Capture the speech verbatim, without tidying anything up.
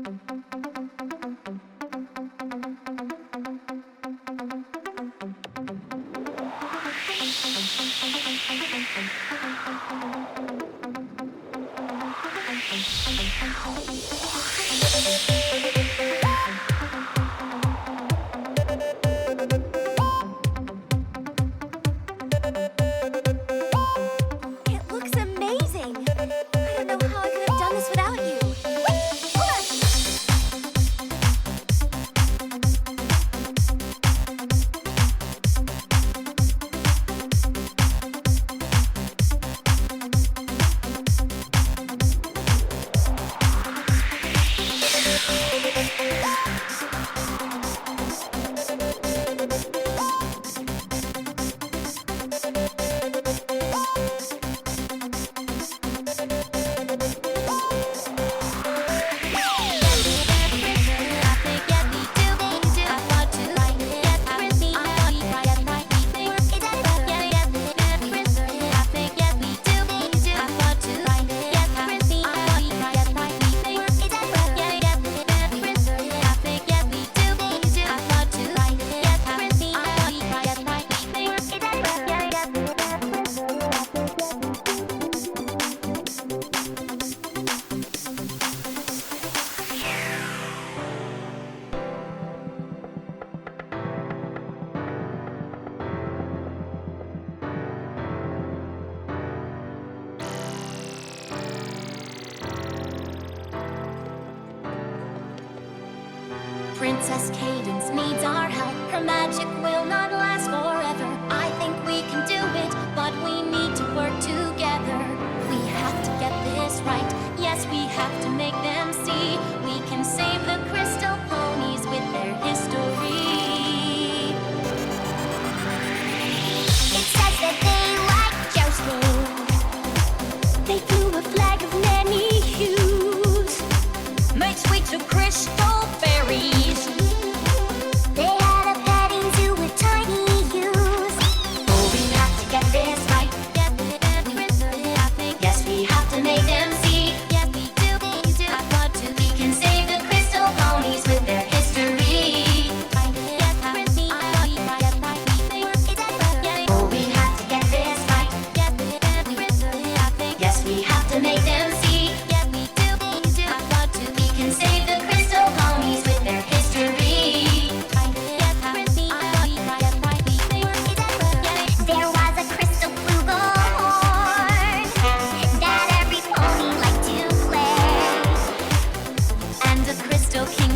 It looks amazing. I don't know how I could have done this without you. Princess Cadence needs our help. Her magic will not last forever. I think we can do it, but we need to work together. We have to get this right. Yes, we have to make them see. We can save the crystal ponies with their history. It says that they like jousting. They flew a flag of many hues, made sweets of crystal berries. They had a petting zoo with tiny ewes. Oh, we have to get this right. Yes, we have to make them see. Yes, we do. I've got to. We can save the crystal ponies with their history. Oh, we have to get this right. Yes, we have to make them see. Yes, we do. I've got to. We can save the crystal ponies with their history. There was a crystal flugelhorn that every pony liked to play, and a crystal king